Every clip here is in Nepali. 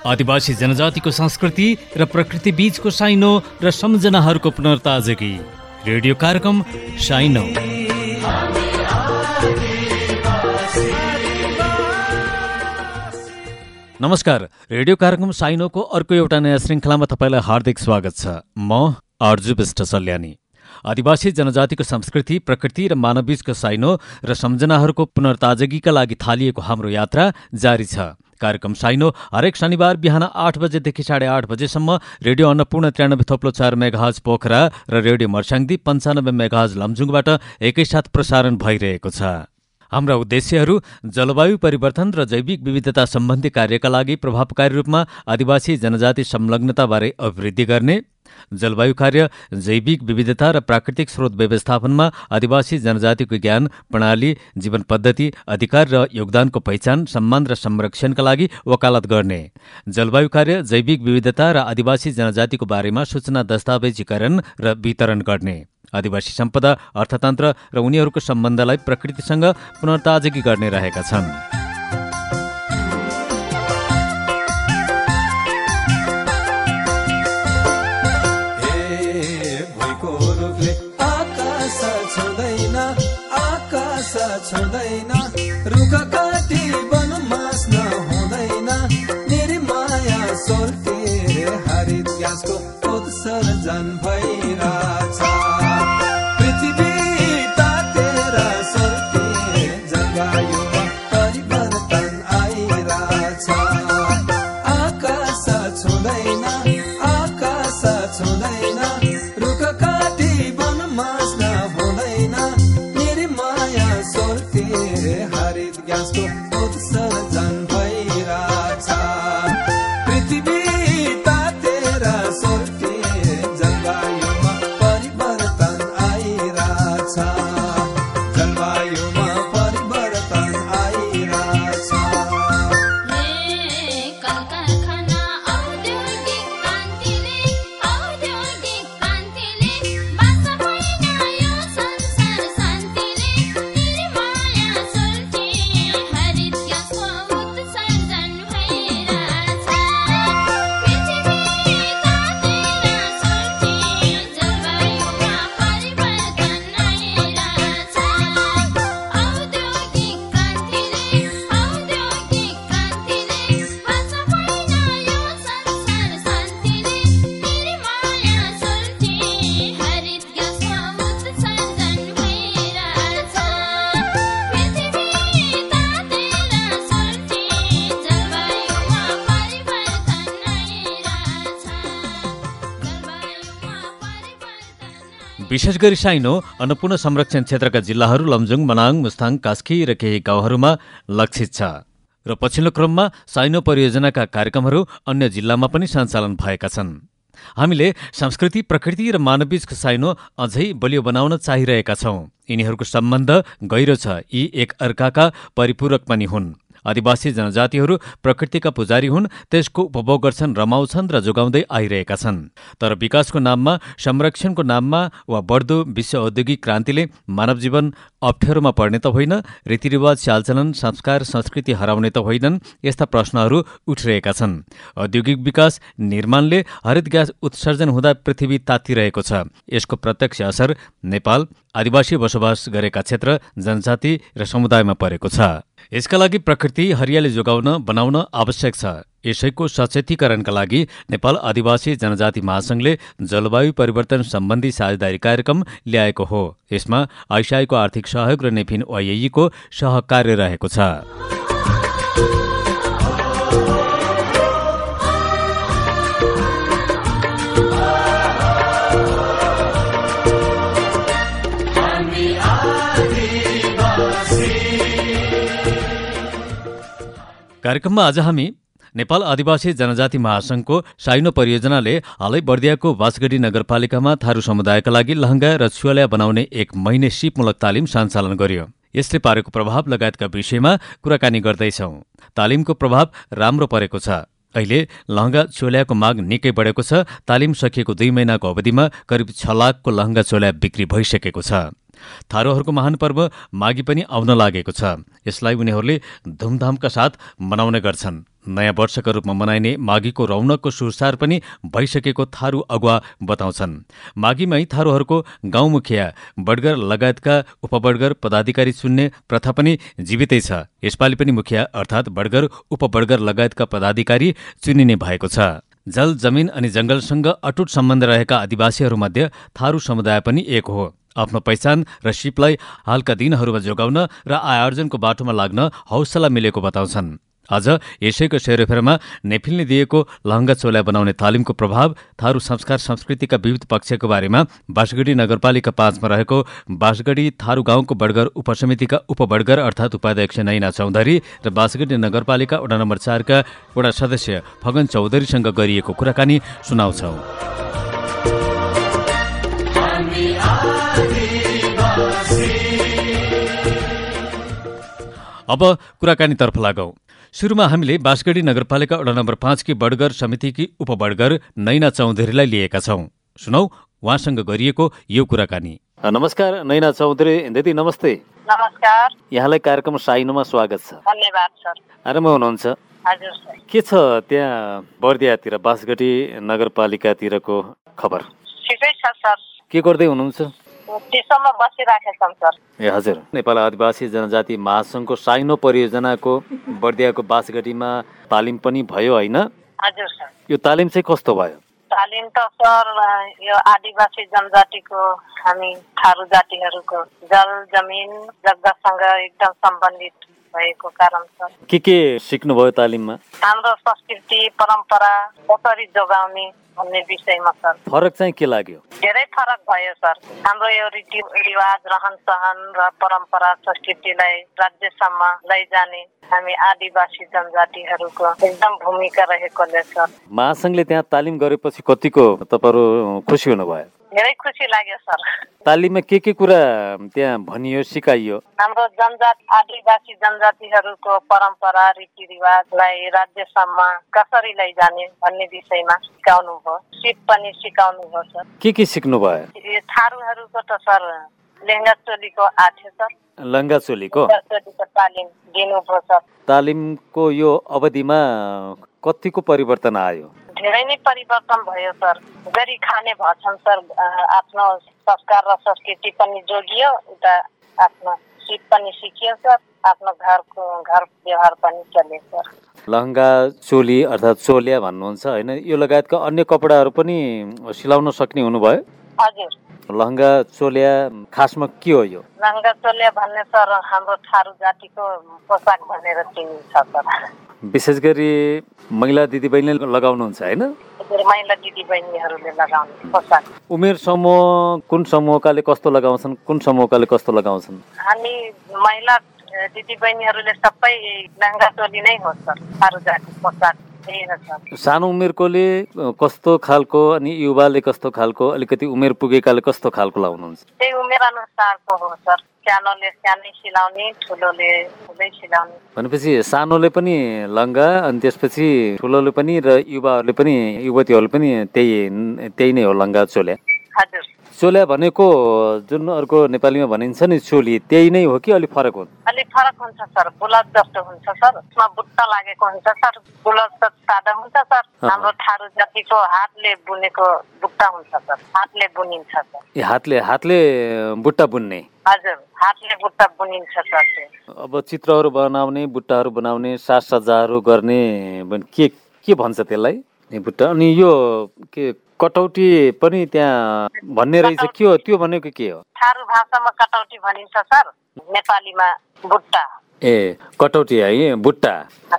आदिवासी जनजातिको संस्कृति र प्रकृति बीचको साइनो र सम्झनाहरूको पुनर्ताजगी। रेडियो कार्यक्रम साइनो। नमस्कार, रेडियो कार्यक्रम साइनोको अर्को एउटा नयाँ श्रृङ्खलामा तपाईँलाई हार्दिक स्वागत छ। म अर्जु विष्ट सल्यानी। आदिवासी जनजातिको संस्कृति, प्रकृति र मानवबीचको साइनो र सम्झनाहरूको पुनर्ताजगीका लागि थालिएको हाम्रो यात्रा जारी छ। कार्यक्रम साइनो हरेक शनिबार बिहान 8 बजेदेखि 8:30 बजेसम्म रेडियो अन्नपूर्ण 93.4 मेगाहर्ज पोखरा र रेडियो मर्स्याङ्दी 95 मेगाहर्ज लमजुङबाट एकैसाथ प्रसारण भइरहेको छ। हाम्रा उद्देश्यहरू जलवायु परिवर्तन र जैविक विविधता सम्बन्धी कार्यका लागि प्रभावकारी रूपमा आदिवासी जनजाति संलग्नताबारे अभिवृद्धि गर्ने, जलवायु कार्य, जैविक विविधता र प्राकृतिक स्रोत व्यवस्थापनमा आदिवासी जनजातिको ज्ञान, प्रणाली, जीवन पद्धति, अधिकार र योगदानको पहिचान, सम्मान र संरक्षणका लागि वकालत गर्ने, जलवायु कार्य, जैविक विविधता र आदिवासी जनजातिको बारेमा सूचना दस्तावेजीकरण र वितरण गर्ने, आदिवासी सम्पदा, अर्थतन्त्र र उनीहरूको सम्बन्धलाई प्रकृतिसँग पुनर्ताजगी गर्ने रहेका छन्। छुँदैन रुख काटी वन मास्न हुँदैन, निर्माया सोल्टे हरित ग्यासको उत्सर्जन भइरहेछ। पृथ्वी तातेर सोल्टे जलवायुमा परिवर्तन आइरहेछ। आकाश छुँदैन, आकाश छुँदैन, रुख काटी वन मास्न हुँदैन, सोल्टे हरित ग्यासको उत्सर्जन भइरहेछ। पृथ्वी तातेर सोल्टे जलवायुमा परिवर्तन आइरहेछ। जलवायुमा परिवर्तन आइरहेछ। विशेष गरी साइनो अन्नपूर्ण संरक्षण क्षेत्रका जिल्लाहरू लमजुङ, मनाङ, मुस्ताङ, कास्की र केही गाउँहरूमा लक्षित छ र पछिल्लो क्रममा साइनो परियोजनाका कार्यक्रमहरू अन्य जिल्लामा पनि सञ्चालन भएका छन्। हामीले संस्कृति, प्रकृति र मानवबीचको साइनो अझै बलियो बनाउन चाहिरहेका छौँ। यिनीहरूको सम्बन्ध गहिरो छ, यी एक अर्काका परिपूरक पनि हुन्। आदिवासी जनजातिहरू प्रकृतिका पुजारी हुन्, त्यसको उपभोग गर्छन्, रमाउँछन् र जोगाउँदै आइरहेका छन्। तर विकासको नाममा, संरक्षणको नाममा वा बढ्दो विश्व औद्योगिक क्रान्तिले मानव जीवन अप्ठ्यारोमा पर्ने त होइन, रीतिरिवाज, चालचलन, संस्कार, संस्कृति हराउने त होइनन्, यस्ता प्रश्नहरू उठिरहेका छन्। औद्योगिक विकास, निर्माणले हरित ग्यास उत्सर्जन हुँदा पृथ्वी तातिरहेको छ। यसको प्रत्यक्ष असर नेपाल, आदिवासी बसोबास गरेका क्षेत्र, जनजाति र समुदायमा परेको छ। यसका लागि प्रकृति, हरियाली जोगाउन, बनाउन आवश्यक छ। यसैको सचेतीकरणका लागि नेपाल आदिवासी जनजाति महासङ्घले जलवायु परिवर्तन सम्बन्धी साझेदारी कार्यक्रम ल्याएको हो। यसमा आइसिआईको आर्थिक सहयोग र नेफिन ओआइईको सहकार्य रहेको छ। कार्यक्रममा आज हामी नेपाल आदिवासी जनजाति महासङ्घको साइनो परियोजनाले हालै बर्दियाको बाँसगढी नगरपालिकामा थारू समुदायका लागि लहङ्गा र छुवाल्या बनाउने 1 महिने सिपमूलक तालिम सञ्चालन गर्यो। यसले पारेको प्रभाव लगायतका विषयमा कुराकानी गर्दैछौँ। तालिमको प्रभाव राम्रो परेको छ। अहिले लहङ्गा चोल्याको माग निकै बढेको छ। तालिम सकिएको 2 महिनाको अवधिमा करिब 6 लाखको लहङ्गा चोल्या बिक्री भइसकेको छ। थारूहरूको महान पर्व माघी पनि आउन लागेको छ। यसलाई उनीहरूले धुमधामका साथ मनाउने गर्छन्। नयाँ वर्षका रूपमा मनाइने माघीको रौनकको सुरसार पनि भइसकेको थारू अगुवा बताउँछन्। माघीमै थारूहरूको गाउँ मुखिया, बडगर लगायतका उपबडगर पदाधिकारी चुन्ने प्रथा पनि जीवितै छ। यसपालि पनि मुखिया अर्थात् बडगर, उपबडगर लगायतका पदाधिकारी चुनिने भएको छ। जल, जमिन अनि जंगलसँग अटुट सम्बन्ध रहेका आदिवासीहरूमध्ये थारू समुदाय पनि एक हो। आफ्नो पहिचान र सिपलाई हालका दिनहरूमा जोगाउन र आयोजनको बाटोमा लाग्न हौसला मिलेको बताउँछन्। आज यसैको सेरोफेरोमा नेफिलले दिएको लहङ्गा चोला बनाउने तालिमको प्रभाव, थारू संस्कार संस्कृतिका विविध पक्षको बारेमा बाँसगढी नगरपालिका 5 मा रहेको बाँसगढी थारू गाउँको बडगर उपसमितिका उपबडगर अर्थात् उपाध्यक्ष नैना चौधरी र बाँसगढी नगरपालिका वडा नम्बर 4 का वडा सदस्य फगन चौधरीसँग गरिएको कुराकानी सुनाउँछौ। अब कुराकानीतर्फ लागौं। सुरुमा हामीले बाँसगढी नगरपालिका वडा नम्बर 5 की बडगर समितिकी उपबडगर नैना चौधरीलाई लिएका छौं। सुनौ उहाँसँग गरिएको यो कुराकानी। नमस्कार नैना चौधरी दिदी, नमस्ते। नमस्कार। यहाँलाई कार्यक्रम साइनोमा स्वागत छ। धन्यवाद सर। आराममा हुनुहुन्छ? हजुर सर। के छ त्यहाँ बर्दियातिर बाँसगढी नगरपालिकातिरको खबर? ठिकै छ सर। के गर्दै हुनुहुन्छ? चिसोमा बसिराखेका छौँ सर। ए हजुर, नेपाल आदिवासी जनजाति महासङ्घको साइनो परियोजनाको बर्दियाको बाँसगढीमा तालिम पनि भयो होइन? हजुर सर। यो तालिम चाहिँ कस्तो भयो? तालिम त सर यो आदिवासी जनजातिको हामी थारू जातिहरूको जल, जमिन, जग्गासँग एकदम सम्बन्धित भएको कारण सर। के सिक्नुभयो तालिममा? हाम्रो संस्कृति परम्परा कसरी जोगाउने भन्ने विषयमा सर। फरक चाहिँ के लाग्यो? धेरै फरक भयो सर। हाम्रो यो रीतिरिवाज, रहन सहन र परम्परा संस्कृतिलाई राज्यसम्म लैजाने हामी आदिवासी जनजातिहरूको एकदम भूमिका रहेकोले सर। महासङ्घले त्यहाँ तालिम गरेपछि कतिको तपाईँहरू खुसी हुनुभयो? धेरै खुसी लाग्यो सर। तालिममा के कुरा त्यहाँ भनियो, सिकाइयो? हाम्रो आदिवासी जनजातिहरूको परम्परा रीतिरिवाजलाई राज्यसम्म कसरी लैजाने भन्ने विषयमा सिकाउनु भयो। सिप पनि सिकाउनु भयो सर। के सिक्नु भयो? थारूहरूको त सर लेहङ्गा चोलीको आथ्यो सर। लहङ्गा चोलीको तालिम दिनुभयो सर। तालिमको यो अवधिमा कतिको परिवर्तन आयो? धेरै नै परिवर्तन भयो सर। गरी खाने भन्छन् सर। आफ्नो संस्कार र संस्कृति पनि जोगियो, उता आफ्नो सिप पनि सिकियो सर, आफ्नो घर व्यवहार पनि चल्यो सर। लहङ्गा चोली अर्थात् चोलिया भन्नुहुन्छ होइन, यो लगायतका अन्य कपडाहरू पनि सिलाउन सक्ने हुनुभयो? हजुर। लहङ्गा चोलिया खासमा के हो यो? लहङ्गा चोलिया भन्ने सर हाम्रो थारू जातिको पोसाक भनेर चिनिन्छ सर। विशेष गरी महिला दिदीबहिनीले लगाउनुहुन्छ होइन? महिला दिदीबहिनीहरूले लगाउने पोसाक। उमेर समूह कुन समूहकाले कस्तो लगाउँछन्, कुन समूहकाले कस्तो लगाउँछन्? हामी महिला दिदीबहिनीहरूले सबै लहङ्गा चोली नै हो सर। थारू जाति पोसाक सानो उमेरकोले कस्तो खालको अनि युवाले कस्तो खालको, अलिकति उमेर पुगेकाले कस्तो खालको लाउनुहुन्छ? त्यही उमेर अनुसारको हो सर। सानोले सानै सिलाउने, ठुलोले ठुलै सिलाउने। भनेपछि सानोले पनि लहङ्गा अनि त्यसपछि ठुलोले पनि र युवाहरूले पनि, युवतीहरूले पनि त्यही नै हो लहङ्गा चोल्या? हजुर। चोल्या भनेको जुन अर्को नेपालीमा भनिन्छ नि चोली, त्यही नै हो कि अलिक फरक हुन्छ? अलिक फरक हुन्छ सर। बुलक जस्तो हुन्छ सर। यसमा बुट्टा लागेको हुन्छ सर। बुलक त सादा हुन्छ सर। हाम्रो थारू जातिको हातले बुनेको बुट्टा हुन्छ सर। हातले बुनिन्छ सर। ए हातले बुट्टा बुन्ने? हजुर, हातले बुट्टा बुनिन्छ सर। अब चित्रहरू बनाउने, बुट्टाहरू बनाउने, साजसज्जाहरू गर्ने के भन्छ त्यसलाई बुट्टा? अनि यो के कटौटी पनि त्यहाँ भन्ने रहेछ, के हो त्यो? भनेको के हो? थारू भाषामा कटौटी भनिन्छ सर, नेपालीमा बुट्टा। ए कटौटी है, बुट्टा।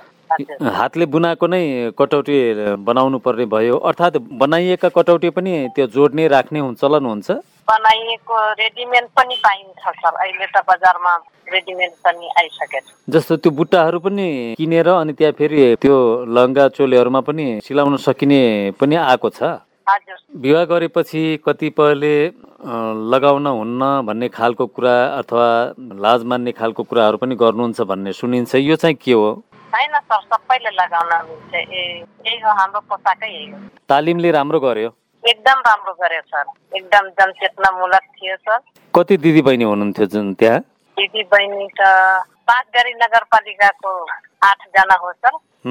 हातले बुनाएको नै कटौटी बनाउनु पर्ने भयो, अर्थात् बनाइएका कटौटी पनि त्यो जोड्ने राख्ने चलन हुन्छ? बनाइएको रेडिमेड पनि पाइन्छ सर। अहिले त बजारमा रेडिमेड पनि आइसकेछ। जस्तो त्यो बुट्टाहरू पनि किनेर अनि त्यहाँ फेरि त्यो लहङ्गा चोलीहरूमा पनि सिलाउन सकिने पनि आएको छ? हजुर। विवाह गरेपछि कतिपयले लगाउन हुन्न भन्ने खालको कुरा अथवा लाज मान्ने खालको कुराहरू पनि गर्नुहुन्छ भन्ने सुनिन्छ, यो चाहिँ के हो? हैन सर, सबैले लगाउन मिल्छ। यही हो हाम्रो पोसाकै, यही हो। तालिमले राम्रो गर्यो? एकदम राम्रो गर्यो सर। एकदम जनचेतनामूलक थियो सर। कति दिदी बहिनी हुनुहुन्थ्यो त्यहाँ? दिदी बहिनी त बाँसगढी नगरपालिकाको 8 जना हो सर।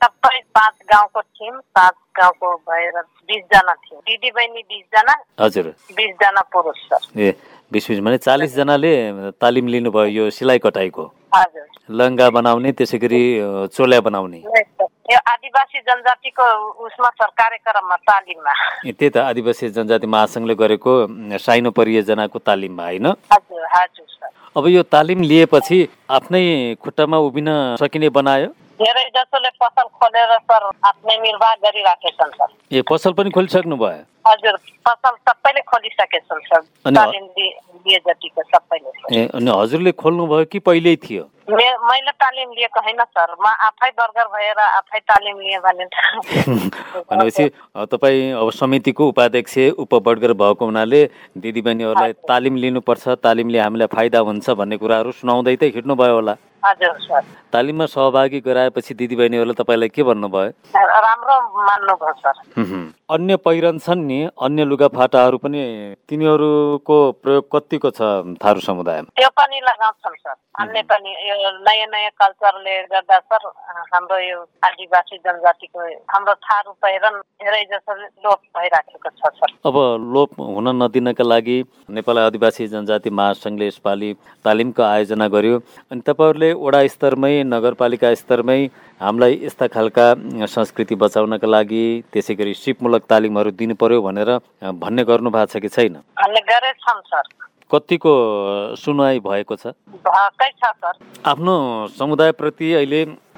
सबै 5 गाउँको थियौँ, 5 गाउँको भएर 20 जना थियौँ। दिदी बहिनी 20 जना, हजुर 20 जना पुरुष सर। ए 20 भने 40 जनाले तालिम लिनुभयो यो सिलाइ कटाइको, हजुर लङ्गा बनाउने, त्यसै गरी चोला बनाउने। नहीं सर, यो आदिवासी जनजातिको उसमा सर कार्यक्रममा तालिममा। त्यही त आदिवासी जनजाति महासङ्घले गरेको साइनो परियोजनाको तालिममा होइन। हजुर हजुर सर। अब यो तालिम लिएपछि आफ्नै खुट्टामा उभिन सकिने बनायो। धेरै जसोले पसल खोलेर सर आफ्नै निर्वाह गरिराखेछन् सर। ए पसल पनि खोलिसक्नु भयो? हजुर पसल सबैले खोलिसकेछन् सर, तालिम लिए जतिको सबैले। ए अनि हजुरले खोल्नुभयो कि पहिल्यै थियो? मैले तालिम लिएको होइन सर, म आफै बर्गर भएर आफै तालिम लिएँ भने। भनेपछि तपाईँ अब समितिको उपाध्यक्ष उपबर्गर भएको हुनाले दिदीबहिनीहरूलाई तालिम लिनुपर्छ, तालिमले हामीलाई फाइदा हुन्छ भन्ने कुराहरू सुनाउँदै त हिँड्नुभयो होला। हजुर सर। तालिममा सहभागी गराएपछि दिदीबहिनीहरूले तपाईँलाई के भन्नुभयो? राम्रो मान्नुभयो सर। अन्य पहिरन छन् नि, अन्य लुगाफाटाहरू पनि, तिनीहरूको प्रयोग कतिको छ थारू समुदायमा? त्यो पनि लगाउँछन् सर, अन्य पनि यो नयाँ नयाँ कल्चरले गर्दा सर हाम्रो यो आदिवासी जनजातिको हाम्रो थारू पहिरन धेरै जसो लोप भइराखेको छ सर। अब लोप हुन नदिनका लागि नेपाल आदिवासी जनजाति महासङ्घले यसपालि तालिमको आयोजना गर्यो अनि तपाईँहरूले वडा स्तरमै नगरपालिका स्तरमै हामीलाई यस्ता खालका संस्कृति बचाउनका लागि त्यसै गरी सिपमूलक तालिमहरू दिनु पर्यो भनेर भन्ने गर्नु भएको छ कि छैन? गरेछौँ सर। कतिको सुनवाई भएको छ? भएकै छ सर। आफ्नो समुदायप्रति अहिले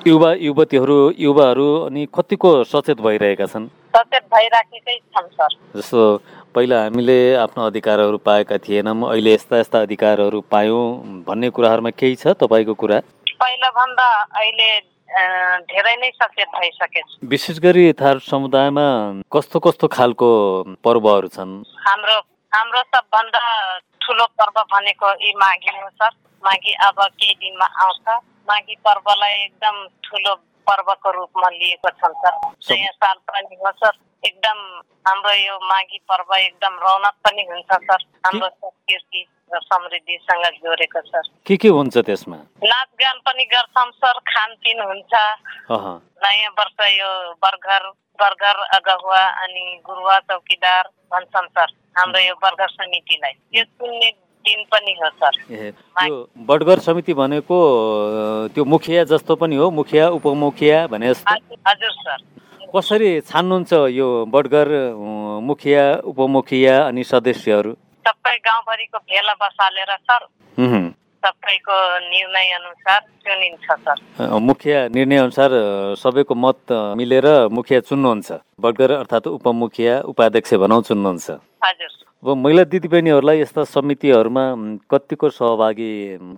युवाहरू अनि कतिको सचेत भइरहेका छन्? सचेत भइराखेकै छन् सर। जस्तो पहिला हामीले आफ्नो अधिकारहरू पाएका थिएनौँ, अहिले यस्ता यस्ता अधिकारहरू पायौँ भन्ने कुराहरूमा केही छ तपाईँको कुरा? पहिला भन्दा अहिले धेरै नै सचेत भइसकेछ। विशेष गरी थारू समुदायमा कस्तो कस्तो खालको पर्वहरू छन्? हाम्रो सबभन्दा ठुलो पर्व भनेको यी माघी हो सर। माघी अब केही दिनमा आउँछ। माघी पर्वलाई एकदम ठुलो पर्वको रूपमा लिएको छ सर। नयाँ साल पनि हो सर। एकदम हाम्रो यो माघी पर्व एकदम रौनक पनि हुन्छ सर। हाम्रो संस्कृति र समृद्धिसँग जोडेको सर। के हुन्छ त्यसमा? नाचगान पनि गर्छौँ सर, खानपिन हुन्छ। नयाँ वर्ष यो बर्गर अगुवा अनि गुरुवा चौकीदार भन्छन् सर हाम्रो यो बर्गर समितिलाई। यो सुन्ने दिन पनि हो सर। यो बर्गर समिति भनेको त्यो मुखिया जस्तो पनि हो, मुखिया उपमुखिया भने जस्तो? हजुर सर। कसरी छान्नुहुन्छ यो बर्गर मुखिया उपमुखिया अनि सदस्यहरू? सबै गाउँभरिको भेला बसालेर सर सबैको निर्णय अनुसार चुनिन्छ सर। मुखिया निर्णय अनुसार सबैको मत मिलेर मुखिया चुन्नुहुन्छ, बर्गर अर्थात् उपमुखिया उपाध्यक्ष भनौँ चुन्नुहुन्छ। हजुर। अब महिला दिदीबहिनीहरूलाई यस्ता समितिहरूमा कतिको सहभागी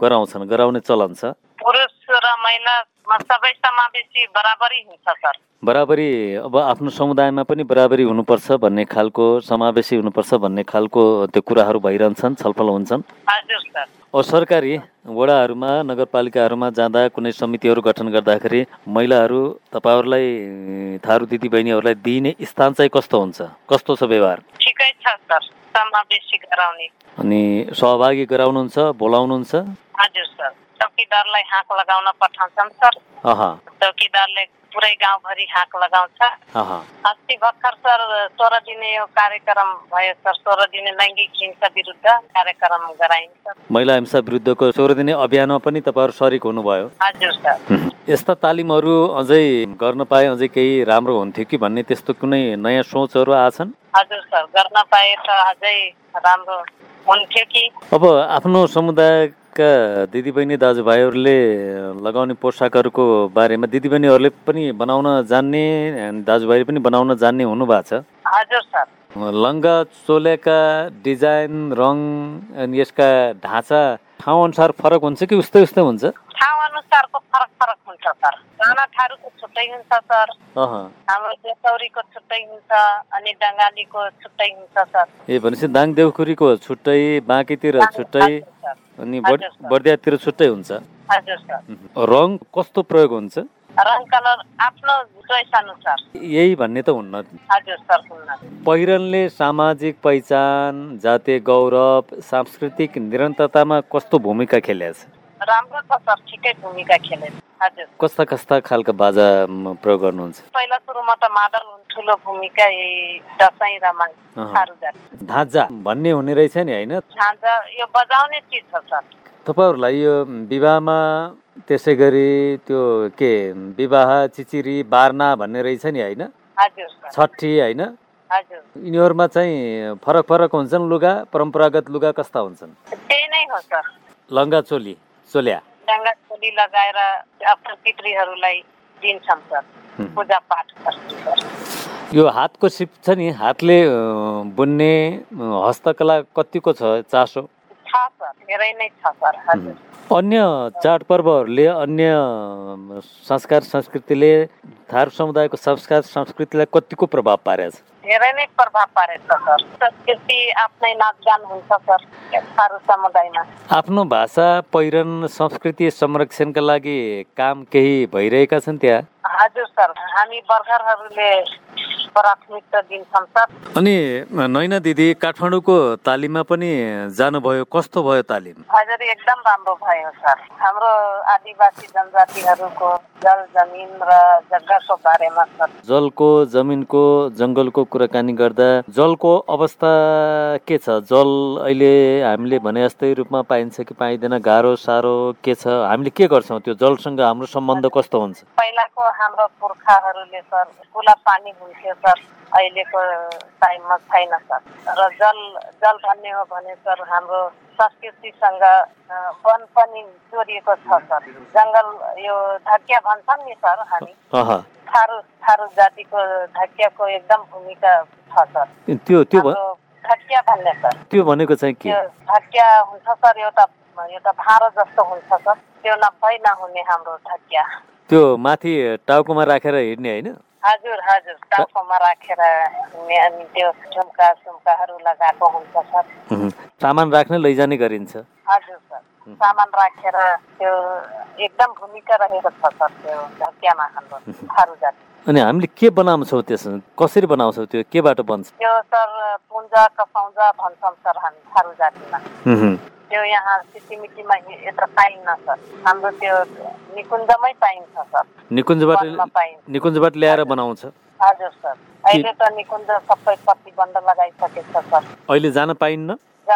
गराउने चलन छ? पुरुष र महिलामा सबै समावेशी बराबरी हुन्छ सर। बराबरी अब आफ्नो समुदायमा पनि बराबरी हुनुपर्छ भन्ने खालको, समावेशी हुनुपर्छ भन्ने खालको त्यो कुराहरू भइरहन्छन्, छलफल हुन्छन्। हजुर सर। अब सरकारी वडाहरूमा नगरपालिकाहरूमा जाँदा कुनै समितिहरू गठन गर्दाखेरि महिलाहरू तपाईँहरूलाई थारू दिदीबहिनीहरूलाई दिइने स्थान चाहिँ कस्तो हुन्छ, कस्तो छ व्यवहार? ठिकै छ सर, समावेशी गराउने। अनि सहभागी गराउनुहुन्छ, बोलाउनुहुन्छ? हजुर सर। चौकीदारलाई हाक लगाउन पठाउँछन् सर। चौकीदारले पुरै गाउँभरि हाक लगाउँछ। अस्ति भर्खर सर 16 दिने यो कार्यक्रम भयो सर। 16 दिने लैङ्गिक हिंसा विरुद्ध कार्यक्रम गराइन्छ। महिला हिंसा विरुद्धको 16 दिने अभियानमा पनि तपाईँहरू सरिक हुनुभयो? हजुर सर। यस्ता तालिमहरू अझै गर्न पाए अझै केही राम्रो हुन्थ्यो कि भन्ने त्यस्तो कुनै नयाँ सोचहरू आछन्? हजुर सर, गर्न पाए त अझै राम्रो हुन्थ्यो कि। अब आफ्नो समुदायका दिदीबहिनी दाजुभाइहरूले लगाउने पोसाकहरूको बारेमा दिदीबहिनीहरूले पनि बनाउन जान्ने, दाजुभाइले पनि बनाउन जान्ने हुनुभएको छ? हजुर सर। लङ्गा चोलेका डिजाइन, रङ अनि यसका ढाँचा ठाउँ अनुसार फरक हुन्छ कि उस्तै हुन्छ? ठाउँ अनुसारको फरक हुन्छ सर। राणा थारूको छुट्टै हुन्छ सर। हाम्रो देउखुरीको छुट्टै हुन्छ अनि डङ्गालीको छुट्टै हुन्छ सर। ए भनेपछि दाङ देउखुरीको छुट्टै, बाँकीतिर छुट्टै अनि बर्दियातिर छुट्टै हुन्छ? हजुर सर। रङ कस्तो प्रयोग हुन्छ? रङ कलर आफ्नो चोइस अनुसार। यही भन्ने त हुन्न? हजुर सर, हुन्न। पहिरनले सामाजिक पहिचान, जातीय गौरव, सांस्कृतिक निरन्तरतामा कस्तो भूमिका खेलेको छ? राम्रो छ सर, ठिकै भूमिका खेले। हजुर। कस्ता कस्ता खालका बाजा प्रयोग गर्नुहुन्छ? पहिला सुरुमा त मादल ठुलो भूमिका यही दसैँ र माघ थारू जाति। झाँझा भन्ने हुने रहेछ नि होइन? झाँझा यो बजाउने चिज छ सर। तपाईँहरूलाई यो विवाहमा त्यसै गरी त्यो के विवाह चिचिरी बार्ना भन्ने रहेछ नि होइन? हजुर सर। छठी होइन? हजुर। यिनीहरूमा चाहिँ फरक फरक हुन्छन् लुगा, परम्परागत लुगा कस्ता हुन्छन्? त्यही नै हो सर। लङ्गा चोली, चोल्या, लङ्गा चोली लगाएर आफ्नो पितृहरूलाई दिन्छन् सर, पूजा पाठ गर्छन् सर। यो हातको सिप छ नि, हातले बुन्ने हस्तकला कतिको छ चासो? छ सर, धेरै नै छ सर। हजुर। अन्य चाडपर्वहरूले, अन्य संस्कार संस्कृतिले थारू समुदायको संस्कार संस्कृतिलाई कतिको प्रभाव पारेछ? धेरै नै प्रभाव पारेछ सर। संस्कृति आफ्नै नाचगान हुन्छ सर थारू समुदायमा। आफ्नो भाषा, पहिरन, संस्कृति संरक्षणका लागि काम केही भइरहेका छन् त्यहाँ? हजुर सर, हामी वर्करहरूले प्राथमिकता दिन्छौँ सर। अनि नैना दिदी, काठमाडौँको तालिममा पनि जानुभयो, कस्तो भयो तालिम? हजुर, एकदम राम्रो भयो सर। हाम्रो आदिवासी जनजातिहरूको जल जमिन र जग्गाको बारेमा सर। जलको, जमिनको, जङ्गलको कुराकानी गर्दा जलको अवस्था के छ? जल अहिले हामीले भने जस्तै रूपमा पाइन्छ कि पाइँदैन? गाह्रो साह्रो के छ? हामीले के गर्छौँ? त्यो जलसँग हाम्रो सम्बन्ध कस्तो हुन्छ? पहिलाको हाम्रो पुर्खाहरूले सर खुला पानी हुन्थ्यो सर, अहिलेको टाइममा छैन सर। र जल भन्ने हो भने सर हाम्रो संस्कृतिसँग वन पनि जोडिएको छ सर। जङ्गल यो धकिया भन्छन् नि सर हामी, थारू जातिको धकियाको एकदम भूमिका छ सर। त्यो धकिया भन्ने सर, त्यो भनेको चाहिँ के? धकिया हुन्छ सर, एउटा भाँडो जस्तो हुन्छ सर, त्यो नभई नहुने हाम्रो धकिया। त्यो माथि टाउकोमा राखेर हिँड्ने होइन? हजुर हजुर, टाउकोमा राखेर हिँड्ने। अनि त्यो झुम्का सुम्काहरू लगाएको हुन्छ सर। सामान राख्ने लैजाने गरिन्छ? हजुर सर, सामान राखेर त्यो एकदम भूमिका रहेको छ सर त्यो धकियामा हाम्रो थारू जाति। अनि हामीले के बनाउँछौँ त्यसमा? कसरी बनाउँछौँ? त्यो केबाट बन्छ? त्यो सर पुन्जा कसाउँजा भन्छौँ सर हामी थारू जातिमा। त्यो यहाँ सिटीमिटीमा यत्र पाइन्न सर, हाम्रो त्यो निकुञ्जमै पाइन्छ सर। निकुञ्जबाट ल्याएर बनाउँछ? हजुर सर, अहिले त निकुञ्ज सबै प्रतिबन्ध लगाइसकेको छ सर। अहिले जान पाइन्न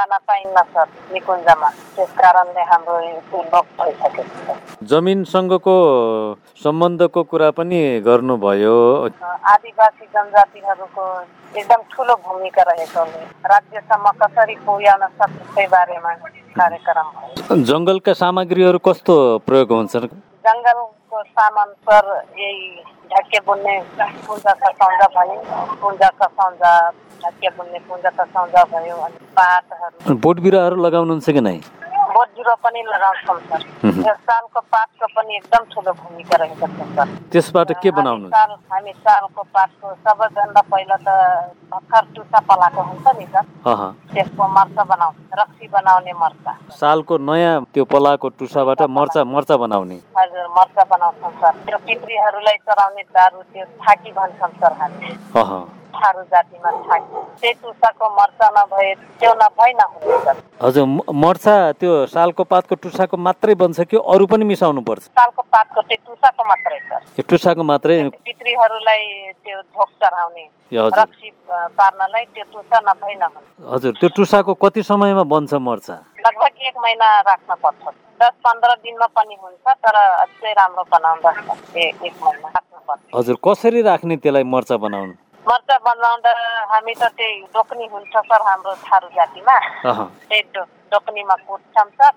सर निकुञ्जमा, त्यस कारणले हाम्रो त्यो लोप भइसकेको छ। जमिनसँगको सम्बन्धको कुरा पनि गर्नुभयो। आदिवासी जनजातिहरूको एकदम ठुलो भूमिका रहेकोले राज्यसम्म कसरी पुर्याउन सक्छ त्यही बारेमा कार्यक्रम भयो। जङ्गलका सामग्रीहरू कस्तो प्रयोग हुन्छन्? जङ्गलको सामान सर यही ढाकिया बुन्ने पुन्जा कसाउँजा भने पुन्जा कसाउँजा, ढाकिया बुन्ने पुन्जा कसाउँजा भयो। अनि पातहरू, बोट बिरुवाहरू लगाउनुहुन्छ कि नै? बोट बिरुवा पनि लगाउँछौँ सर। यो सालको पातको पनि एकदम ठुलो भूमिका रहेको छ सर। त्यसबाट के बनाउनु? हामी सालको पातको सबैभन्दा पहिला त भर्खर टुसा पलाएको हुन्छ नि सर, त्यसको मर्चा बनाउँछ, रक्सी बनाउने मर्चा। सालको नयाँ त्यो पलाएको टुसाबाट मर्चा बनाउने? हजुर, मर्चा बनाउँछौँ सर। त्यो पितृहरूलाई चढाउने दारू त्यो थाकी भन्छौँ सर हामी थारू जातिमा थाकी। त्यही टुसाको मर्चा नभए त्यो नभई नहुने सर। हजुर, मर्चा त्यो सालको पातको टुसाको मात्रै बन्छ कि अरू पनि मिसाउनु पर्छ? सालको पातको त्यो टुसाको मात्रै सर। त्यो टुसाको मात्रै? पितृहरूलाई त्यो ढोक चढाउने, रक्सी पार्नलाई त्यो टुसा नभई नहुने। हजुर, त्यो टुसाको कति समयमा बन्छ मर्चा? लगभग 1 महिना राख्न पर्छ। 10-15 दिनमा पनि हुन्छ, तर अझै राम्रो बनाउँदा 1 महिना राख्न पर्छ। हजुर, कसरी राख्ने त्यसलाई मर्चा बनाउनु? मर्चा बनाउँदा हामी त त्यही डोक्नी हुन्छ सर हाम्रो थारू जातिमा, त्यही डोक्नीमा कुट्छौँ सर।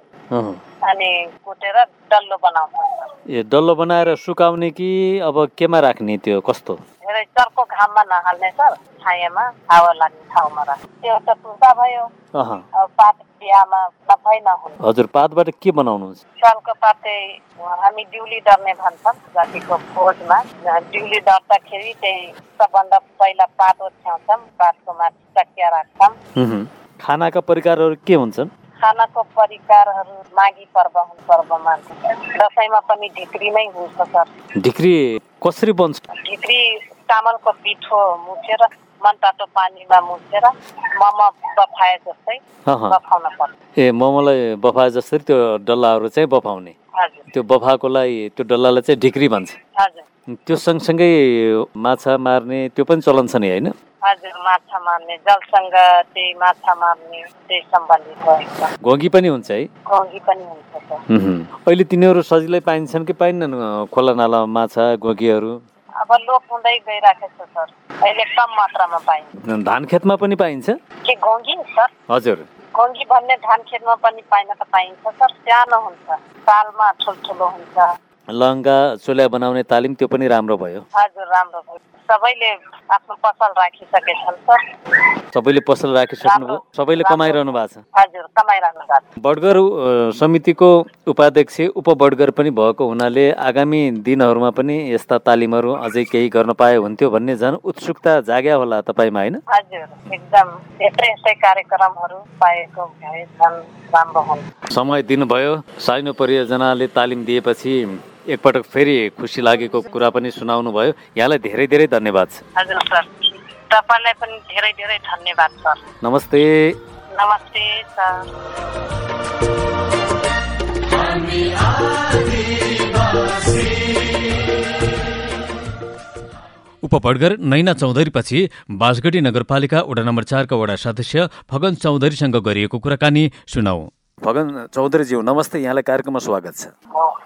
अनि कुटेर डल्लो बनाउँछौँ सर। ए, डल्लो बनाएर सुकाउने कि अब केमा राख्ने? त्यो कस्तो? धेरै चर्को घाममा नहाल्ने सर, छायामा हावा लाग्ने ठाउँमा राख्ने। त्यो त टुसा भयो। पात बिहामा नभई नहुने। हजुर, पातबाट के बनाउनुहुन्छ? सालको पात हामी डिउली डर्ने भन्छौँ जातिको भोजमा। डिउली डर्दाखेरि त्यही सबभन्दा पहिला पात ओछ्याउँछौँ, पातको माथि चकिया राख्छौँ। खानाका परिकारहरू के हुन्छन्? खानाको परिकारहरू माघी पर्वमा दसैँमा पनि ढिक्री नै हुन्छ सर। ढिक्री कसरी बन्छ? ढिक्री चामलको पिठो मुछेर मनतातो पानीमा मुछेर मोमो बफाए जस्तै बफाउन पर्छ। ए मोमोलाई बफाए जसरी त्यो डल्लाहरू चाहिँ बफाउने। हजुर। त्यो बफाएकोलाई त्यो डल्लालाई चाहिँ ढिक्री भन्छ। हजुर। त्यो सँगसँगै माछा मार्ने त्यो पनि चलन छ नि होइन? हजुर, माछा मार्ने, जलसँग त्यही माछा मार्ने त्यही सम्बन्धित भएको छ। घोगी पनि हुन्छ है? घोगी पनि हुन्छ सर। अहिले तिनीहरू सजिलै पाइन्छन् कि पाइन्नन् खोला नालामा माछा घोगीहरू? अब लोप हुँदै गइरहेको छ सर, अहिले कम मात्रामा पाइन्छ। धान खेतमा पनि पाइन्छ के घोगी सर? हजुर। घोगी भन्ने धान खेतमा पनि पाइन त पाइन्छ सर, सानो हुन्छ, सालमा ठुल्ठुलो हुन्छ। लहङ्गा चोल्या बनाउने तालिम त्यो पनि राम्रो भयो। हजुर, राम्रो भयो। सबैले आफ्नो पसल राखिसकेछन् सर। सबैले पसल राखिसक्नुभयो, सबैले कमाइरहनु भएको छ। हजुर, कमाइरहनु भएको छ। बडगर समितिको उपाध्यक्ष उपबडगर पनि भएको हुनाले आगामी दिनहरूमा पनि यस्ता तालिमहरू अझै केही गर्न पाए हुन्थ्यो भन्ने झन् उत्सुकता जाग्या होला तपाईँमा होइन? हजुर, एकदम यस्तै कार्यक्रमहरू पाएको भए झन् राम्रो हुन्छ। समय दिनुभयो, साइनो परियोजनाले तालिम दिएपछि एकपटक फेरि खुसी लागेको कुरा पनि सुनाउनु भयो। यहाँलाई धेरै धेरै धन्यवाद छ। हजुर सर, तपाईँलाई पनि धेरै धेरै धन्यवाद सर। नमस्ते। नमस्ते सर। उपबडगर नैना चौधरीपछि बाँसगढी नगरपालिका वडा नम्बर 4 का वडा सदस्य फगन चौधरीसँग गरिएको कुराकानी सुनाऊ। फगन चौधरीज्यू नमस्ते, यहाँलाई कार्यक्रममा स्वागत छ।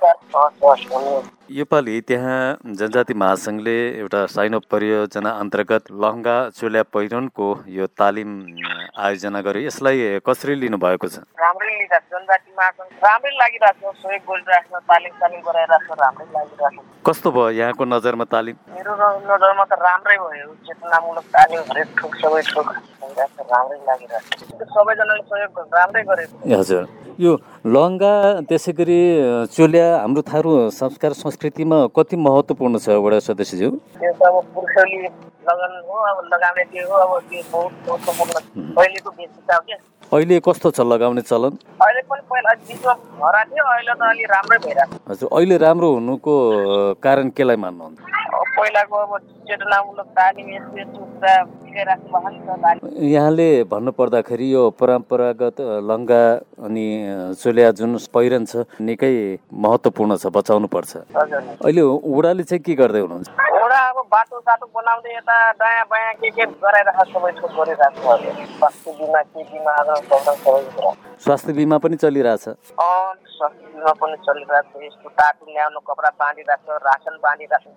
योपालि त्यहाँ जनजाति महासङ्घले एउटा साइनो परियोजना अन्तर्गत लहङ्गा चोल्या पहिरनको यो तालिम आयोजना गर्यो, यसलाई कसरी लिनुभएको छ? राम्रै लिइरहेको छ, जनजाति महासङ्घ राम्रै लागिरहेको छ, सहयोग गरिरहेको छ, तालिम गराइरहेको छ, राम्रै लागिरहेको छ। कस्तो भयो यहाँको नजरमा तालिम? मेरो नजरमा त राम्रै भयो, चेतनामूलक तालिम हरेक ठोक सबै ठोक राम्रै लागिरहेको छ, सबैजनाले सहयोग राम्रै गरेको। हजुर, यो लहङ्गा त्यसै गरी चोल्या हाम्रो थारू संस्कार संस्कृतिमा कति महत्त्वपूर्ण छ वडा सदस्यज्यू? त्यो त अब पुर्खौली लगन हो, अब लगाउने त्यो हो, अब त्यो बहुत महत्त्वपूर्ण पहिलेको बेसी छ। अहिले कस्तो छ लगाउने चलन? अहिले पनि पहिला चिसो हरा थियो, अहिले त अलि राम्रै भइरहेको छ। हजुर, अहिले राम्रो हुनुको कारण केलाई मान्नुहुन्छ? पहिलाको अब चेतनामूलक तालिम यस्तो कुरा सिकाइराख्नु भएको नि त तालिम। यहाँले भन्नुपर्दाखेरि यो परम्परागत लहङ्गा अनि चोल्या जुन पहिरन छ निकै महत्त्वपूर्ण छ, बचाउनु पर्छ। अहिले वडाले चाहिँ के गर्दै हुनुहुन्छ? वडा अब बाटो साटो बनाउँदै यता दायाँ बायाँ के गराइरहेको सबै थोक गरिरहेको छ। स्वास्थ्य बिमा के बिमा सबै स्वास्थ्य बिमा पनि चलिरहेछ। स्वास्थ्य बिमा पनि चलिरहेको छ। यस्तो टाटो ल्याउनु, कपडा बाँधिरहेको छ, रासन बाँधिरहेको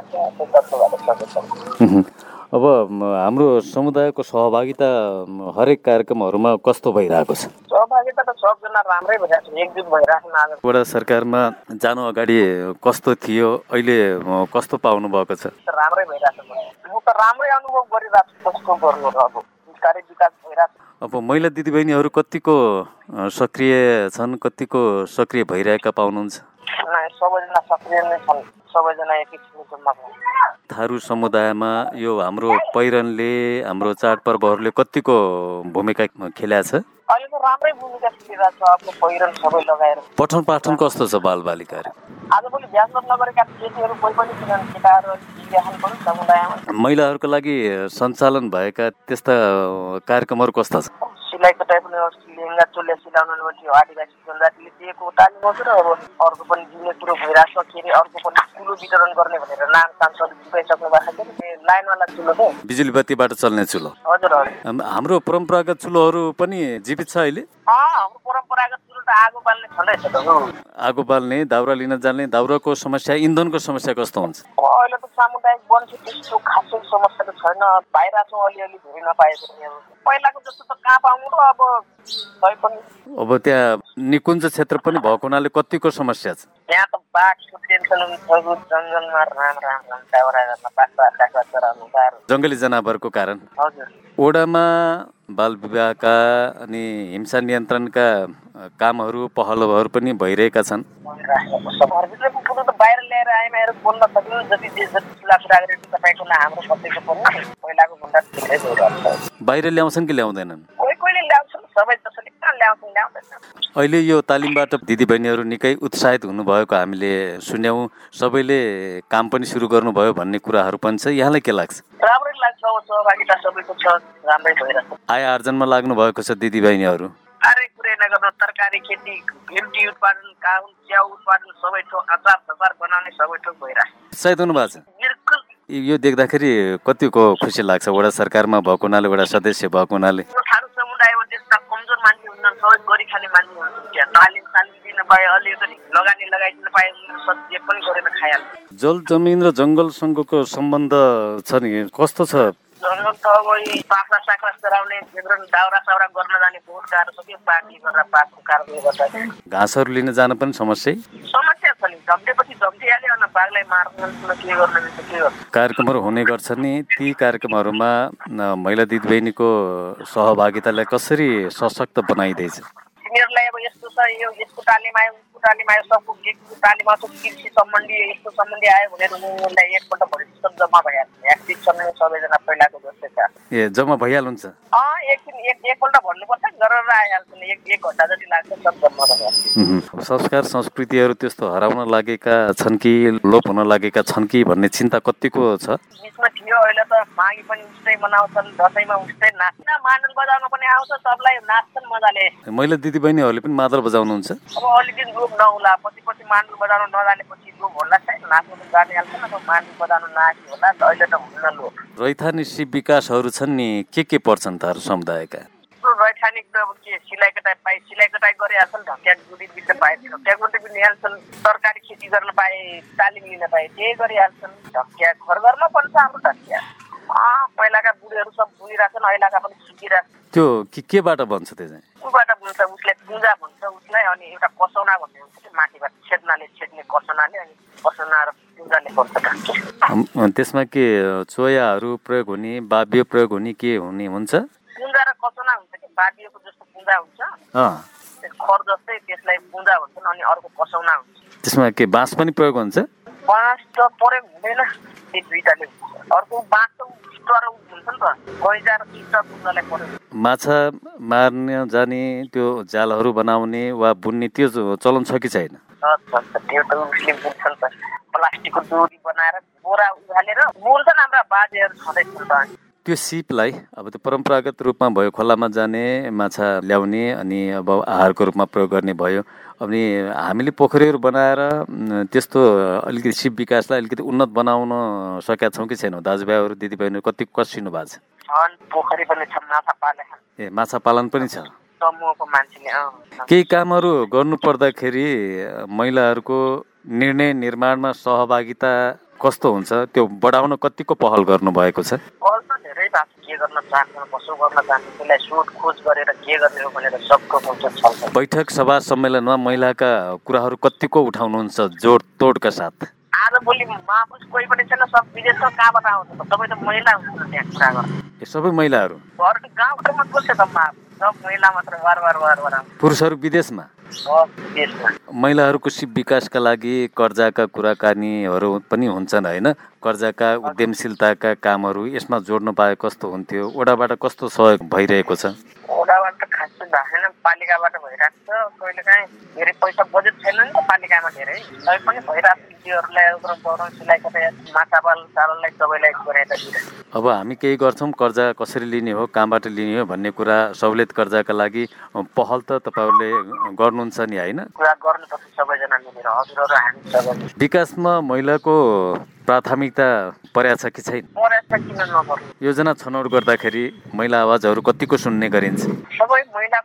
गरिरहेको छ। अब हाम्रो समुदायको सहभागिता हरेक कार्यक्रमहरूमा कस्तो भइरहेको छ? सहभागिता त सबजना राम्रै भइरहेको छ, एकजुट भइरहेको छ। वडा सरकारमा जानु अगाडि कस्तो थियो, अहिले कस्तो पाउनु भएको छ? राम्रै भइरहेको छ, म त राम्रै अनुभव गरिरहेको छु। कस्तो गर्नु र अब कार्य विकास भइरहेको छ। अब महिला दिदीबहिनीहरू कतिको सक्रिय छन्, कतिको सक्रिय भइरहेका पाउनुहुन्छ? सबैजना सक्रिय नै छन्, सबैजना एक किसिमको थारू समुदायमा यो हाम्रो पहिरनले हाम्रो चाडपर्वहरूले कतिको भूमिका खेलेको छ? अहिले त राम्रै भूमिका खेलिरहेको छ। आफ्नो पहिरन सबै लगाएर पठन पाठन कस्तो छ बालबालिकाहरू? आजभोलि बिहा नगरेका केटीहरू कोही पनि छैनन्, केटाहरू बिहान पनि समुदायमा। महिलाहरूको लागि सञ्चालन भएका त्यस्ता कार्यक्रमहरू कस्ता छ? सिलाइ कटाइ पनि लेहेङ्गा चोल्या सिलाउनु थियो, आदिवासी जनजातिले दिएको तालिम हो र अब अर्को पनि दिने कुरो भइरहेको छ। के अरे अर्को पनि चुलो वितरण गर्ने भनेर नाम सांसद जिताइसक्नु भएको छ। लाइनवाला चुलो हो, बिजुली बत्तीबाट चल्ने चुलो। हजुर। हाम्रो परम्परागत चुलोहरू पनि जीवित छ अहिले? हाम्रो परम्परागत चुलो त आगो बाल्ने छँदैछ त। आगो बाल्ने, दाउरा लिन जाने, दाउराको समस्या, इन्धनको समस्या कस्तो हुन्छ? अहिले त सामुदायिक वन छ, त्यस्तो खासै समस्या त छैन। पाइरहेको छौँ अलिअलि, धेरै नपाएको पनि। पहिलाको जस्तो त कहाँ पाउनु र अब भए पनि। अब त्यहाँ निकुञ्ज क्षेत्र पनि भएको हुनाले कतिको समस्या छ? यहाँ त बाघको टेन्सन हुन्छ, जङ्गलमा राम टावरामा पाख्दा चराउनु गाह्रो, जङ्गली जनावरको कारण। हजुर। ओडामा बाल विवाहका अनि हिंसा नियन्त्रणका कामहरू पहलहरू पनि भइरहेका छन्। घरभित्रको कुरो त बाहिर ल्याएर आइमाएर बोल्न सक्नु, जति सुलाफुरागरे तपाईँको हाम्रो सबैको पनि पहिलाको भन्दा धेरै भइरहेको छ। बाहिर ल्याउँछन् कि ल्याउँदैनन्? कोहीले ल्याउँछन्, सबै जसले कहाँ ल्याउँछन् ल्याउँदैन। अहिले यो तालिमबाट दिदीबहिनीहरू निकै उत्साहित हुनुभएको हामीले सुन्यौँ, सबैले काम पनि सुरु गर्नुभयो भन्ने कुराहरू पनि छ। यहाँलाई के लाग्छ? राम्रै लाग्छ, सहभागिता सबैको छ, राम्रै भइरहेको। आय आर्जनमा लाग्नु भएको छ दिदीबहिनीहरू? हरेक कुरै नगर्नु, तरकारी खेती, भेन्डी उत्पादन, काहुन च्याउ उत्पादन सबै थोक, अचार सचार बनाउने सबै थोक भइरहेको। उत्साहित हुनु भएको छ? बिल्कुल। यो देख्दाखेरि कतिको खुसी लाग्छ? वडा सरकारमा भएको हुनाले, वडा सदस्य भएको हुनाले। थारू समुदायमा त्यस्ता कमजोर मान्छे हुन्छन्, सबै गरी खाने मान्छे हुन्छन्। त्यहाँ तालिम दिन पाए, अलिकति लगाइदिन पाए जे पनि गरेर खाइहाल्छ। जल जमिन र जङ्गलसँगको सम्बन्ध छ नि, कस्तो छ? जङ्गल त अब पाख्रा साख्रा चराउने, दाउरा साउरा गर्न जाने बहुत गाह्रो छ कि पार्टी गरेर पातको कारणले गर्दा। घाँसहरू लिन जान पनि समस्या छ नि, झम्टेपछि झम्टिहाल्यो, अनि बाघलाई मार्नु के गर्नु मिल्छ, के गर्नु। कार्यक्रमहरू हुने गर्छ नि, ती कार्यक्रमहरूमा महिला दिदीबहिनीको सहभागितालाई कसरी सशक्त बनाइदिएछ? तिनीहरूलाई अब यस्तो छ, यो यसको तालिम आयो, उसको तालिम आयो, सबको एकको तालिम आउँछ, कृषि सम्बन्धी यस्तो सम्बन्धी आयो भनेर उनीहरूलाई एकपल्ट भरे सब जम्मा भइहाल्छ। एक्टिभ समय सबैजना पहिलाको जस्तै छ। ए, जम्मा भइहाल्नुहुन्छ? एकपल्ट भन्नुपर्छ, गरेर आइहाल्छ। एक घन्टा जति लाग्छ, सब जम्मा भइहाल्छ। संस्कार संस्कृतिहरू त्यस्तो हराउन लागेका छन् कि लोप हुन लागेका छन् कि भन्ने चिन्ता कतिको छ? बिचमा थियो, अहिले त माघी पनि उस्तै मनाउँछन्, दसैँमा उस्तै नाच्न, मादल बजाउन पनि आउँछ, सबलाई नाच्छन् मजाले। महिला दिदीबहिनीहरूले पनि मादल बजाउनुहुन्छ? अब अलिकति लोभ नहोला, पछि मादल बजाउन नजानेपछि लोभ होला, नाच्नु त जानिहाल्छ न, मादल बजाउन नआएको होला, अहिले त हुन्न लोभ। रैथाने सिप विकासहरू छन् नि, के पर्छन् तार समुदायका? रैथानिक त अब के सिलाइ कटाइ गरिहाल्छन्, ढक्या गुडी बित्न पाए, ढक्या गुडी पनि हाल्छन्, तरकारी खेती गर्न पाए, तालिम लिन पाए, त्यही गरिहाल्छन्। ढक्या घर घरमा पर्छ हाम्रो ढक्या। पहिलाका बुढीहरू सब बुनिरहेछन्, अहिलेका पनि सिकिरहेछन्। त्यो केबाट बन्छ? त्यो चाहिँ उबाट बुन्छ, उसले पुजा भन्छ उसलाई, अनि एउटा कसौना भन्ने हुन्छ, माथिबाट छेड्ने कसौनाले, अनि कसौना र पुजाले पर्छ ढक्या। त्यसमा के चोयाहरू प्रयोग हुने, बाब्य प्रयोग हुने, के हुने हुन्छ? पुजा र कसौना हुन्छ कि बाबिएको जस्तो पुजा हुन्छ, खर जस्तै, त्यसलाई पुजा भन्छन्, अनि अर्को कसौना हुन्छ। त्यसमा के बाँस पनि प्रयोग हुन्छ? बाँस त प्रयोग हुँदैन, त्यो दुईटाले हुन्छ। अर्को बाँस त स्टर हुन्छ नि त, गैजा र स्टर पुजालाई प्रयोग। माछा मार्न जाने, त्यो जालहरू बनाउने वा बुन्ने त्यो चलन छ कि छैन? त्यो त उसले बुन्छन् त, प्लास्टिकको डोरी बनाएर बोरा उघालेर बुन्छन् हाम्रा बाजेहरू छँदैछन् त। त्यो सिपलाई अब त्यो परम्परागत रूपमा भयो, खोलामा जाने माछा ल्याउने, अनि अब आहारको रूपमा प्रयोग गर्ने भयो। अनि हामीले पोखरीहरू बनाएर त्यस्तो अलिकति सिप विकासलाई अलिकति उन्नत बनाउन सकेका छौँ कि छैनौँ? दाजुभाइहरू दिदीबहिनीहरू कति कसिनु भएको छ? पोखरी पनि छ, माछा पालन। ए, माछा पालन पनि छ। समूहको मान्छेले केही कामहरू गर्नु पर्दाखेरि महिलाहरूको निर्णय निर्माणमा सहभागिता कस्तो हुन्छ? त्यो बढाउन कतिको पहल गर्नुभएको छ? पहल त धेरै भएको छ, के गर्न चाहन्छ, कसो गर्न चाहन्छ, त्यसलाई सोध खोज गरेर के गर्ने हो भनेर सबको छलफल। बैठक सभा सम्मेलनमा महिलाका कुराहरू कतिको उठाउनुहुन्छ जोड तोडका साथ? आजभोलि महापुरुष कोही पनि छैन, सब विदेशमा कहाँबाट आउँछ त, सबै त महिला हुन्छ त्यहाँ कुरा गर्छ। सबै महिलाहरू घरको गाउँमा बस्छ त महापुरुष, सब महिला मात्र वार पुरुषहरू विदेशमा। महिलाहरूको सिप विकासका लागि कर्जाका कुराकानीहरू पनि हुन्छन् होइन? कर्जाका उद्यमशीलताका कामहरू यसमा जोड्न पाए कस्तो हुन्थ्यो? ओडाबाट कस्तो सहयोग भइरहेको छ? ओडाबाट त खासै भएन, पालिकाबाट भइरहेको छ। कहिलेकाहीँ धेरै पैसा बजेट छैन नि त पालिकामा, धेरै तै पनि भइरहेको छ। त्योहरूलाई बनाउन, सिलाइ कटाइ, माछा पालन चालनलाई सबैलाई गरेर दिइरहेको। अब हामी केही गर्छौँ, कर्जा कसरी लिने हो, कहाँबाट लिने हो भन्ने कुरा, सहुलियत कर्जाका लागि पहल त तपाईँहरूले गर्नुहुन्छ नि होइन? कुरा गर्नुपर्छ सबैजना मिलेर, हजुरहरू हामी सबै। विकासमा महिलाको प्राथमिकता पर्या छ कि छैन? किन नपर्नु? योजना छनौट गर्दाखेरि महिला आवाजहरू कतिको सुन्ने गरिन्छ? सबै महिला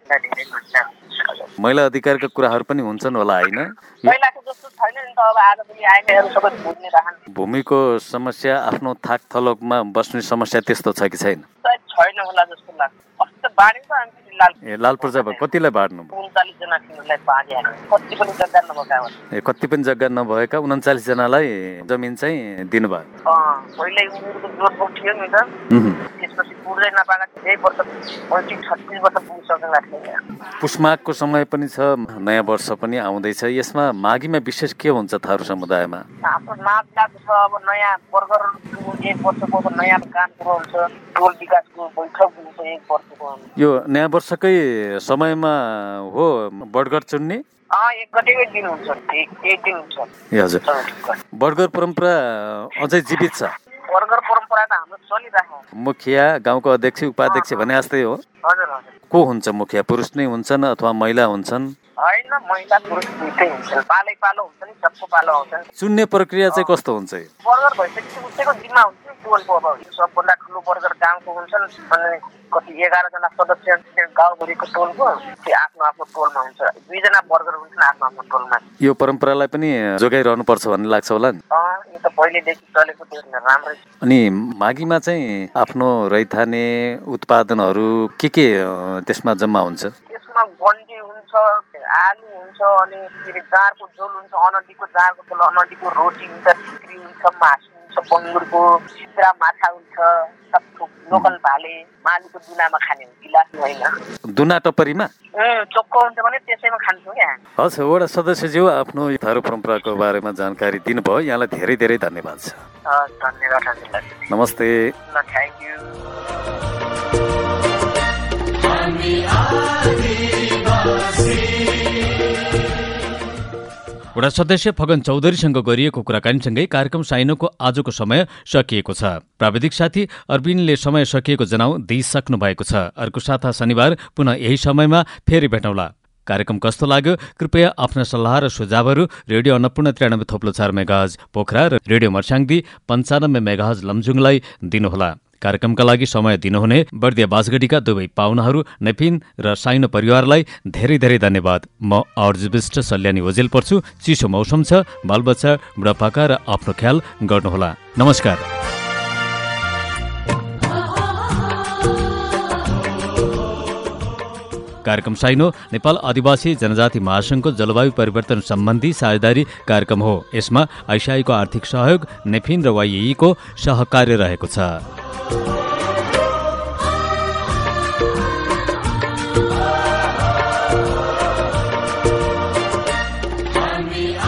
महिला अधिकारका कुराहरू पनि हुन्छन् होला होइन? पहिलाको जस्तो छैन नि त, अब आजभोलि आइनेहरू सबै बुझ्ने रहन्। भूमिको समस्या, आफ्नो थाक थलोकमा बस्ने समस्या त्यस्तो छ कि छैन? छैन होला जस्तो लाग्छ। अस्ति त बाढी त हामी लाल पूर्जा भयो, कतिलाई बाँड्नु? 39 जना किनलाई बाँडिहाल्यो। कति पनि जग्गा नभएका, कति पनि जग्गा नभएका 39 जनालाई जमिन चाहिँ दिनुभयो। पहिल्यै उनीहरूको जोडबोक थियो नि त, त्यसपछि पुर्दै नपाएका 1 वर्ष 36 वर्ष पुगिसकेका थिए। पुष्माघको समय पनि छ, नयाँ वर्ष पनि आउँदैछ। यसमा माघीमा विशेष के हुन्छ थारू समुदायमा? हाम्रो माघ लाग्छ, अब नयाँ वर्गहरू 1 वर्षको नयाँ काम सुरु हुन्छ, टोल विकासको बैठक हुन्छ 1 वर्षको। यो नयाँ वर्षकै समयमा हो बडगर चुन्ने? 1 गतेकै दिन हुन्छ, एक दिन हुन्छ। ए हजुर, बडगर परम्परा अझै जीवित छ? बर्गर परम्परा त हाम्रो चलिरहेको। मुखिया, गाउँको अध्यक्ष, उपाध्यक्ष भने जस्तै हो? हजुर हजुर। को हुन्छ मुखिया? पुरुष नै हुन्छन् अथवा महिला हुन्छन्? होइन, महिला पुरुष दुइटै हुन्छन्, पालै पालो हुन्छ नि, सबको पालो आउँछन्। चुन्ने प्रक्रिया चाहिँ कस्तो हुन्छ? बर्गर भइसकेपछि उसैको जिम्मा हुन्छ टोलको। अब सबभन्दा ठुलो बर्गर गाउँको हुन्छन्, अनि कति 11 जना सदस्य गाउँभरिको टोलको, त्यो आफ्नो आफ्नो टोलमा हुन्छ। 2 जना बर्गर हुन्छन् आफ्नो आफ्नो टोलमा। यो परम्परालाई पनि जोगाइरहनु पर्छ भन्ने लाग्छ होला नि? यो त पहिलेदेखि चलेको त्यो राम्रै। अनि माघीमा चाहिँ आफ्नो रैथाने उत्पादनहरू के त्यसमा जम्मा हुन्छ? त्यसमा गन्डी हुन्छ, आलु हुन्छ, अनि जाँडको झोल हुन्छ, अनडीको जाँडको झोल, अनडीको रोटी हुन्छ, टिक्री हुन्छ, मासु हुन्छ, बङ्गुरको सिद्रा माछा हुन्छ, सबको लोकल भाले मालीको दुनामा खाने हो, गिलास होइन। दुना टपरीमा चोक्को हुन्छ भने त्यसैमा खान्छौँ क्या। हस्, वडा सदस्यज्यू आफ्नो थारू परम्पराको बारेमा जानकारी दिनुभयो, यहाँलाई धेरै धेरै धन्यवाद छ। धन्यवाद। नमस्ते। ल, थ्याङ्क यू। वडा सदस्य फगन चौधरीसँग गरिएको कुराकानीसँगै कार्यक्रम साइनोको आजको समय सकिएको छ। प्राविधिक साथी अरविनले समय सकिएको जनाउ दिइसक्नु भएको छ। अर्को साता शनिबार पुनः यही समयमा फेरि भेटौँला। कार्यक्रम कस्तो लाग्यो कृपया आफ्ना सल्लाह र सुझावहरू रेडियो अन्नपूर्ण 93.4 मेगाहर्ज पोखरा र रेडियो मर्स्याङ्दी 95 मेगाहर्ज लमजुङलाई दिनुहोला। कार्यक्रमका लागि समय दिनुहुने बर्दिया बासगढीका दुवै पाहुनाहरू नेपिन र साइनो परिवारलाई धेरै धेरै धन्यवाद। म अर्ज विष्ट सल्यानी ओजेल पर्छु। चिसो मौसम छ, बालबच्चा, बुढापाका र आफ्नो ख्याल गर्नुहोला। नमस्कार। कार्यक्रम साइनो नेपाल आदिवासी जनजाति महासंघको जलवायु परिवर्तन सम्बन्धी साझेदारी कार्यक्रम हो। यसमा आइसिआईको आर्थिक सहयोग, नेफिन र वाइएको सहकार्य रहेको छ।